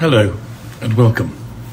Hello and welcome.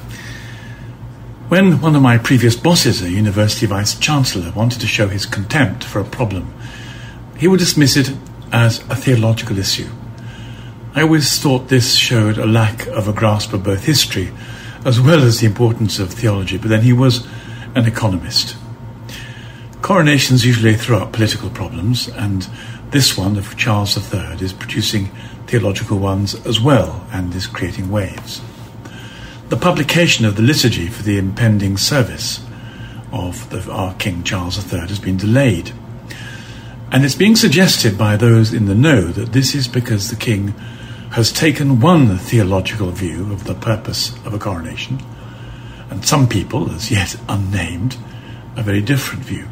When one of my previous bosses, a university vice-chancellor, wanted to show his contempt for a problem, he would dismiss it as a theological issue. I always thought this showed a lack of a grasp of both history as well as the importance of theology, but then he was an economist. Coronations usually throw up political problems, and this one of Charles III is producing theological ones as well and is creating waves. The publication of the liturgy for the impending service of our King Charles III has been delayed. And it's being suggested by those in the know that this is because the King has taken one theological view of the purpose of a coronation, and some people, as yet unnamed, a very different view.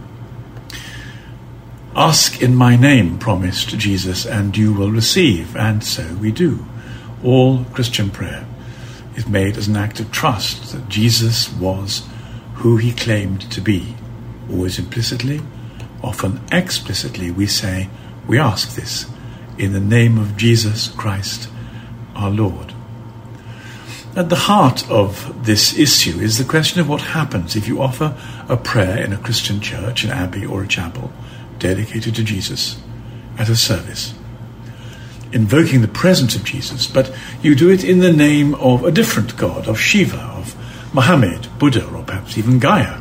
Ask in my name, promised Jesus, and you will receive, and so we do. All Christian prayer is made as an act of trust that Jesus was who he claimed to be. Always implicitly, often explicitly, we say, we ask this in the name of Jesus Christ, our Lord. At the heart of this issue is the question of what happens if you offer a prayer in a Christian church, an abbey or a chapel, dedicated to Jesus at a service, invoking the presence of Jesus, but you do it in the name of a different god, of Shiva, of Muhammad, Buddha, or perhaps even Gaia.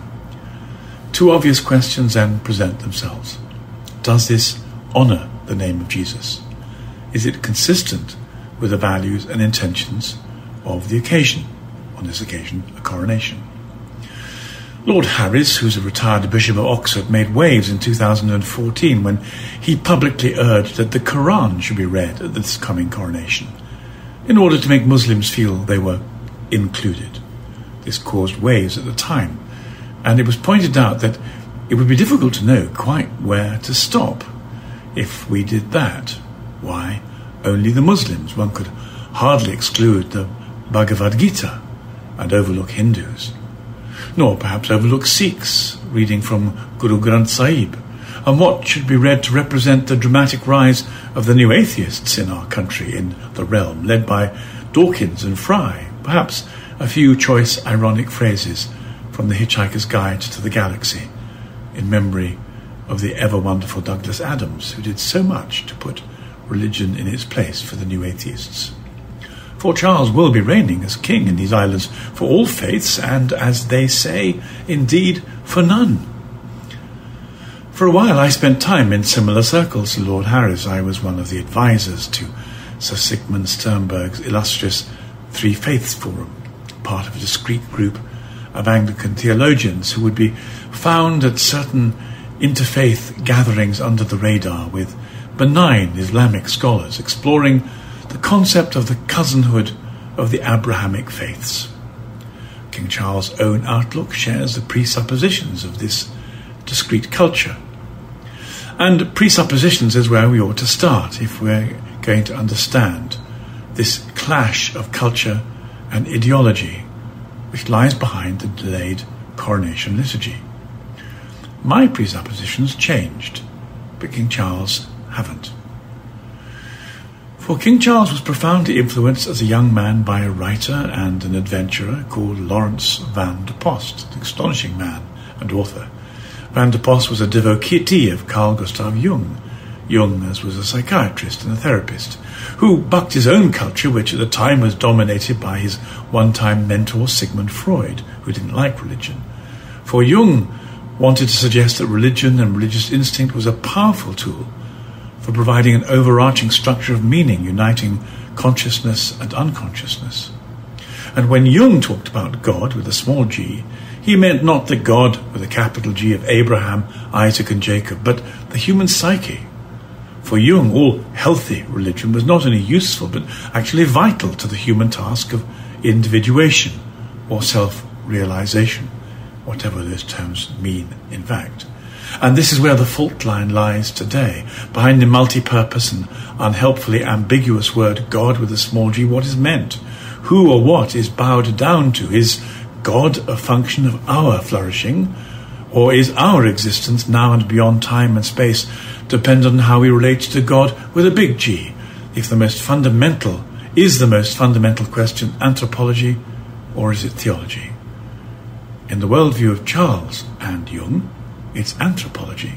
Two obvious questions then present themselves. Does this honour the name of Jesus? Is it consistent with the values and intentions of the occasion? On this occasion, a coronation. Lord Harris, who's a retired Bishop of Oxford, made waves in 2014 when he publicly urged that the Quran should be read at this coming coronation in order to make Muslims feel they were included. This caused waves at the time, and it was pointed out that it would be difficult to know quite where to stop if we did that. Why? Only the Muslims. One could hardly exclude the Bhagavad Gita and overlook Hindus, nor perhaps overlook Sikhs reading from Guru Granth Sahib, and what should be read to represent the dramatic rise of the new atheists in our country in the realm, led by Dawkins and Fry, perhaps a few choice ironic phrases from The Hitchhiker's Guide to the Galaxy, in memory of the ever-wonderful Douglas Adams, who did so much to put religion in its place for the new atheists. For Charles will be reigning as king in these islands for all faiths, and, as they say, indeed for none. For a while I spent time in similar circles to Lord Harris. I was one of the advisors to Sir Sigmund Sternberg's illustrious Three Faiths Forum, part of a discreet group of Anglican theologians who would be found at certain interfaith gatherings under the radar with benign Islamic scholars exploring the concept of the cousinhood of the Abrahamic faiths. King Charles' own outlook shares the presuppositions of this discrete culture. And presuppositions is where we ought to start if we're going to understand this clash of culture and ideology which lies behind the delayed coronation liturgy. My presuppositions changed, but King Charles haven't. For King Charles was profoundly influenced as a young man by a writer and an adventurer called Lawrence Van der Post, an astonishing man and author. Van der Post was a devotee of Carl Gustav Jung. Jung was a psychiatrist and a therapist, who bucked his own culture, which at the time was dominated by his one-time mentor Sigmund Freud, who didn't like religion. For Jung wanted to suggest that religion and religious instinct was a powerful tool for providing an overarching structure of meaning, uniting consciousness and unconsciousness. And when Jung talked about God with a small g, he meant not the God with a capital G of Abraham, Isaac and Jacob, but the human psyche. For Jung, all healthy religion was not only useful, but actually vital to the human task of individuation or self-realization, whatever those terms mean in fact. And this is where the fault line lies today. Behind the multi-purpose and unhelpfully ambiguous word God with a small g, what is meant? Who or what is bowed down to? Is God a function of our flourishing? Or is our existence now and beyond time and space dependent on how we relate to God with a big G, if the most fundamental Is the most fundamental question anthropology or is it theology? In the worldview of Charles and Jung, it's anthropology.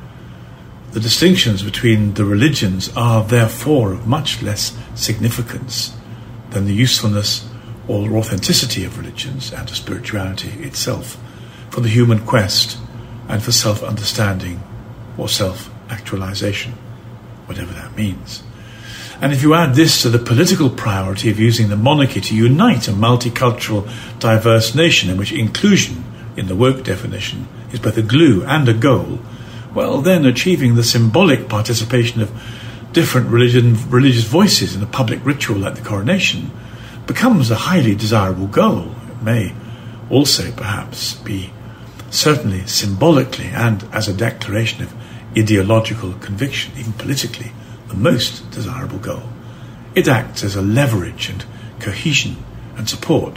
The distinctions between the religions are therefore of much less significance than the usefulness or authenticity of religions and of spirituality itself for the human quest and for self-understanding or self-actualization, whatever that means. And if you add this to the political priority of using the monarchy to unite a multicultural, diverse nation in which inclusion, in the woke definition, is both a glue and a goal, well, then achieving the symbolic participation of different religious voices in a public ritual like the coronation becomes a highly desirable goal. It may also perhaps be, certainly symbolically and as a declaration of ideological conviction, even politically, the most desirable goal. It acts as a leverage and cohesion and support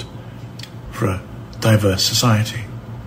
for a diverse society.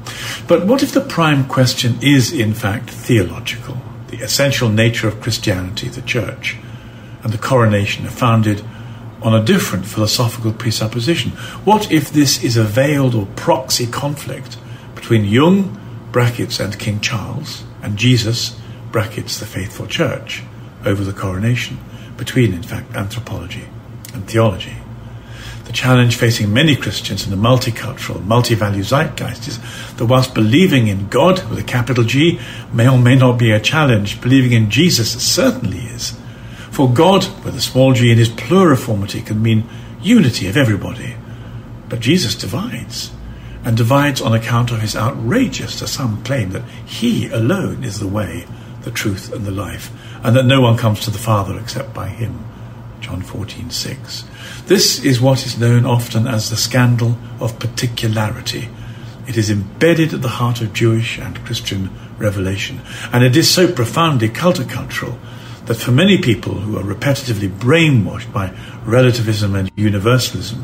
But what if the prime question is in fact theological? The essential nature of Christianity, the Church, and the coronation are founded on a different philosophical presupposition. What if this is a veiled or proxy conflict between Jung, brackets, and King Charles, and Jesus, brackets, the faithful Church, over the coronation, between, in fact, anthropology and theology? The challenge facing many Christians in the multicultural, multi-value zeitgeist is that whilst believing in God, with a capital G, may or may not be a challenge, believing in Jesus certainly is. For God, with a small g in his pluriformity, can mean unity of everybody. But Jesus divides, and divides on account of his outrageous, to some, claim that he alone is the way, the truth, and the life, and that no one comes to the Father except by him. John 14:6. This is what is known often as the scandal of particularity. It is embedded at the heart of Jewish and Christian revelation, and it is so profoundly countercultural that for many people who are repetitively brainwashed by relativism and universalism,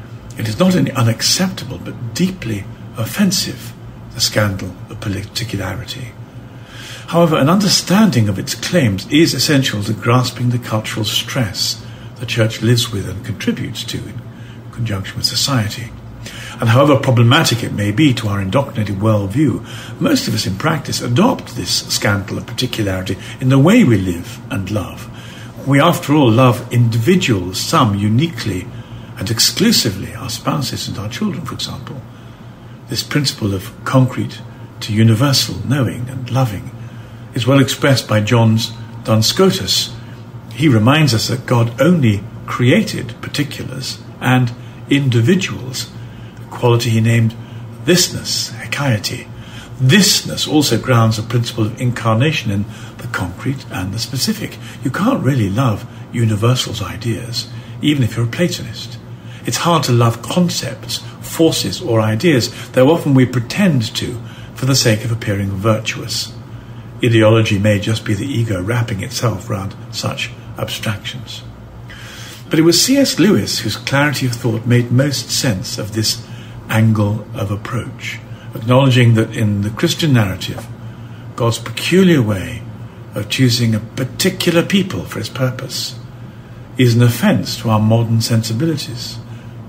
it is not only unacceptable but deeply offensive, the scandal of particularity. However, an understanding of its claims is essential to grasping the cultural stress the Church lives with and contributes to in conjunction with society. And however problematic it may be to our indoctrinated worldview, most of us in practice adopt this scandal of particularity in the way we live and love. We, after all, love individuals, some uniquely and exclusively, our spouses and our children, for example. This principle of concrete to universal knowing and loving is well expressed by John's Duns Scotus. He reminds us that God only created particulars and individuals, a quality he named thisness, hekaiete. Thisness also grounds the principle of incarnation in the concrete and the specific. You can't really love universals ideas, even if you're a Platonist. It's hard to love concepts, forces, or ideas, though often we pretend to, for the sake of appearing virtuous. Ideology may just be the ego wrapping itself round such abstractions. But it was C.S. Lewis whose clarity of thought made most sense of this angle of approach, acknowledging that in the Christian narrative, God's peculiar way of choosing a particular people for his purpose is an offence to our modern sensibilities.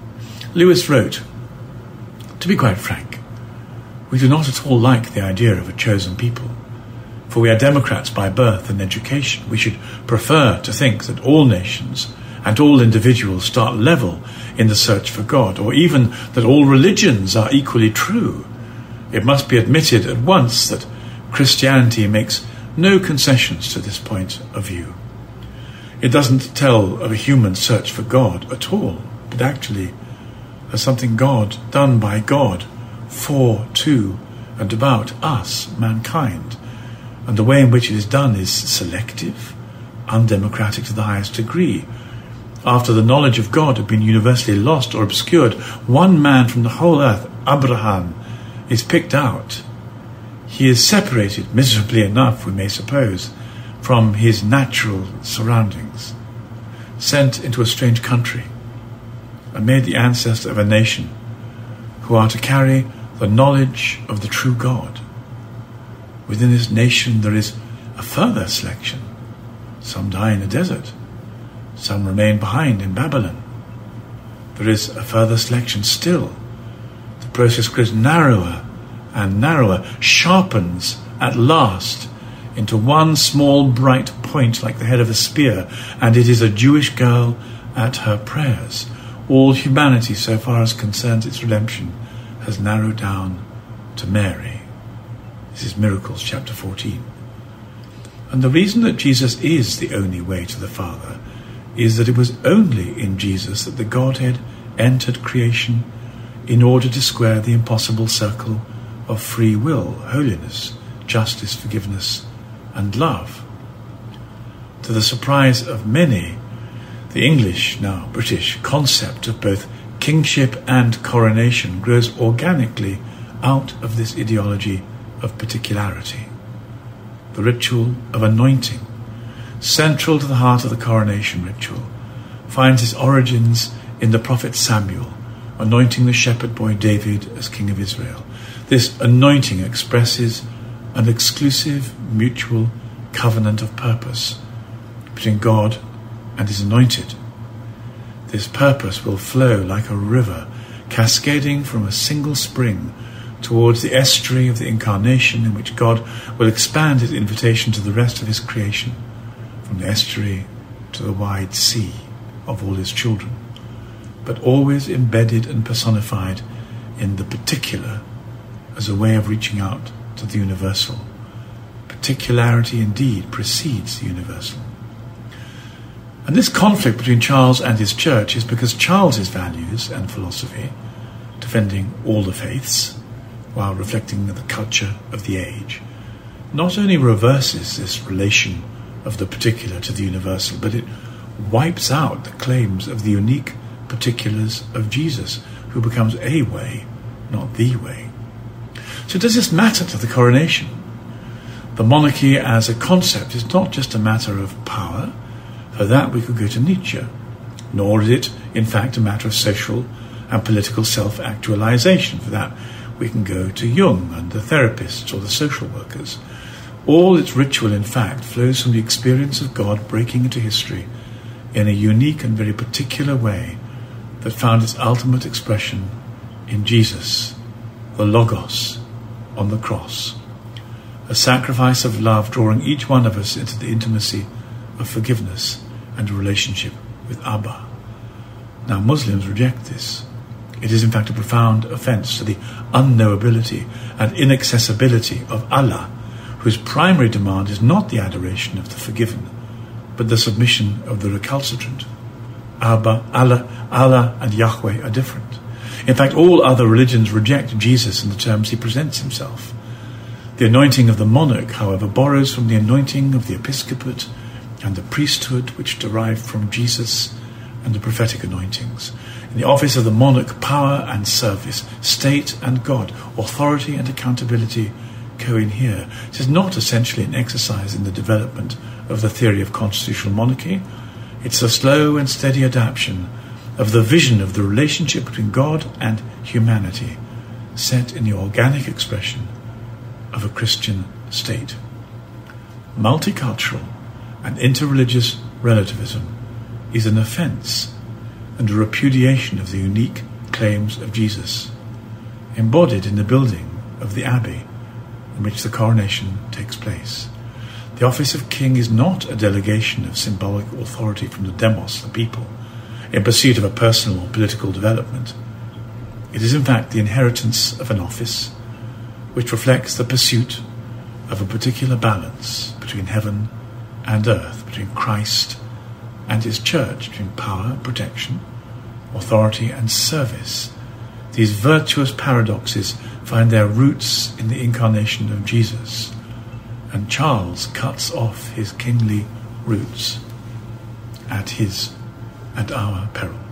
Lewis wrote, "To be quite frank, we do not at all like the idea of a chosen people. For we are democrats by birth and education. We should prefer to think that all nations and all individuals start level in the search for God, or even that all religions are equally true. It must be admitted at once that Christianity makes no concessions to this point of view. It doesn't tell of a human search for God at all, but actually as something God, done by God, for, to, and about us, mankind. And the way in which it is done is selective, undemocratic to the highest degree. After the knowledge of God had been universally lost or obscured, one man from the whole earth, Abraham, is picked out. He is separated, miserably enough, we may suppose, from his natural surroundings, sent into a strange country, and made the ancestor of a nation who are to carry the knowledge of the true God. Within this nation there is a further selection. Some die in the desert. Some remain behind in Babylon, there is a further selection still. The process grows narrower and narrower, sharpens at last into one small bright point like the head of a spear, and it is a Jewish girl at her prayers. All humanity, so far as concerns its redemption, has narrowed down to Mary. This is Miracles chapter 14. And the reason that Jesus is the only way to the Father is that it was only in Jesus that the Godhead entered creation in order to square the impossible circle of free will, holiness, justice, forgiveness, and love. To the surprise of many, the English, now British, concept of both kingship and coronation grows organically out of this ideology of particularity. The ritual of anointing, central to the heart of the coronation ritual, finds its origins in the prophet Samuel, anointing the shepherd boy David as king of Israel. This anointing expresses an exclusive mutual covenant of purpose between God and his anointed. This purpose will flow like a river, cascading from a single spring towards the estuary of the incarnation, in which God will expand his invitation to the rest of his creation, from the estuary to the wide sea of all his children, but always embedded and personified in the particular as a way of reaching out to the universal. Particularity indeed precedes the universal. And this conflict between Charles and his church is because Charles's values and philosophy, defending all the faiths while reflecting the culture of the age, not only reverses this relation of the particular to the universal, but it wipes out the claims of the unique particulars of Jesus, who becomes a way, not the way. So does this matter to the coronation? The monarchy as a concept is not just a matter of power. For that we could go to Nietzsche. Nor is it, in fact, a matter of social and political self-actualization. For that we can go to Jung and the therapists or the social workers. All its ritual, in fact, flows from the experience of God breaking into history in a unique and very particular way that found its ultimate expression in Jesus, the Logos, on the cross. A sacrifice of love drawing each one of us into the intimacy of forgiveness and a relationship with Abba. Now, Muslims reject this. It is in fact a profound offence to the unknowability and inaccessibility of Allah, whose primary demand is not the adoration of the forgiven, but the submission of the recalcitrant. Abba, Allah and Yahweh are different. In fact, all other religions reject Jesus in the terms he presents himself. The anointing of the monarch, however, borrows from the anointing of the episcopate and the priesthood, which derived from Jesus and the prophetic anointings. In the office of the monarch, power and service, state and God, authority and accountability co-inhere. It is not essentially an exercise in the development of the theory of constitutional monarchy. It's a slow and steady adaptation of the vision of the relationship between God and humanity, set in the organic expression of a Christian state. Multicultural and interreligious relativism is an offence and a repudiation of the unique claims of Jesus, embodied in the building of the abbey in which the coronation takes place. The office of king is not a delegation of symbolic authority from the demos, the people, in pursuit of a personal or political development. It is in fact the inheritance of an office which reflects the pursuit of a particular balance between heaven and earth, between Christ and his church, between power and protection, authority and service. These virtuous paradoxes find their roots in the incarnation of Jesus, and Charles cuts off his kingly roots at his and our peril.